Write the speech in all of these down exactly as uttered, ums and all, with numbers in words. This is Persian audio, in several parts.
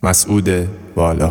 مسعود والا.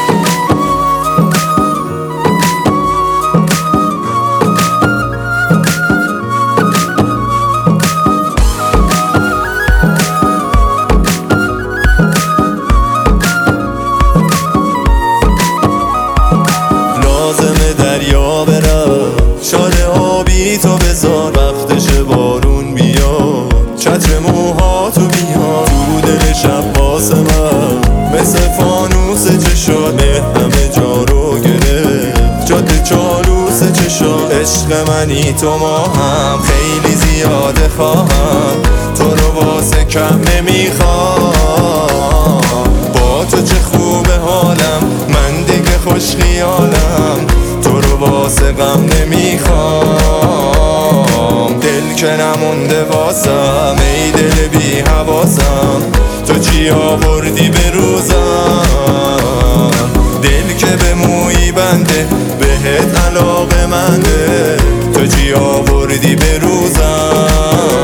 لازمه دریا برم، شال آبی تو بذار، وقتش بارون بیاد، چتر موهاتو بیار، تو دل شب واسه من مثل فانوس چشات، همه جا رو گرفت جاده چالوس چشات. عشق منی تو ما هم خیلی زیاده خواهم، تو رو واسه کم نمیخوام. با تو چه خوبه حالم، من دیگه خوش خیالم، تو رو واسه غم نمیخوام. دل که نمونده واسم، ای دل بی حواسم، تو چی آوردی به روزم. دل که به مویی بنده، بهت علاقه منده، تو چی آوردی به روزم.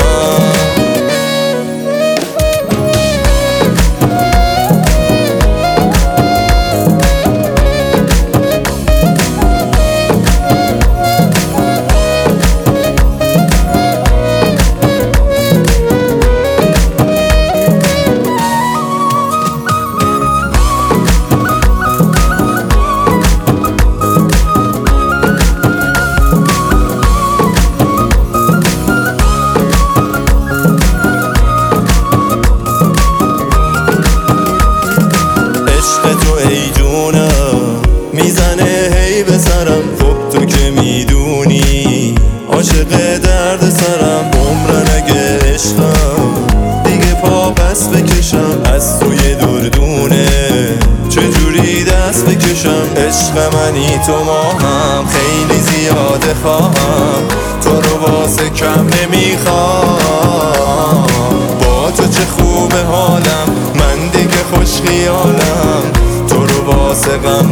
تو ای جونم میزنه هی به سرم، خب تو که میدونی عاشق درد سرم. عمرن اگه عشقم دیگه پا پس بکشم، از توی دردونه چجوری دست بکشم. عشق منی تو ما هم خیلی زیاده خواهم، تو رو واسه کم نمیخوام. با تو چه خوبه حالم، من دیگه خوش خیالم، تو رو واسه غم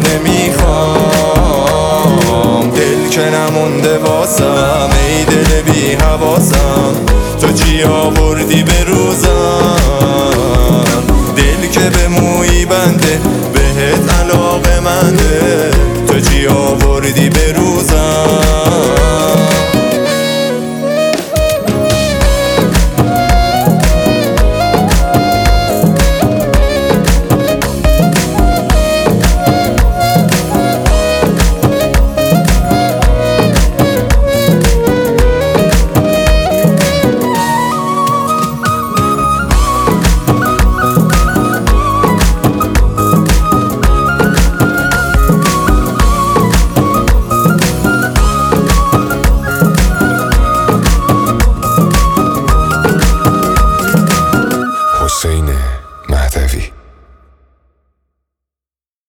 نمیخوام. دل که نمونده واسم، ای دل بی حواسم، تو چی آوردی به روزم. دل که به مویی بنده، بهت علاقه منده، تو چی آوردی به روزم.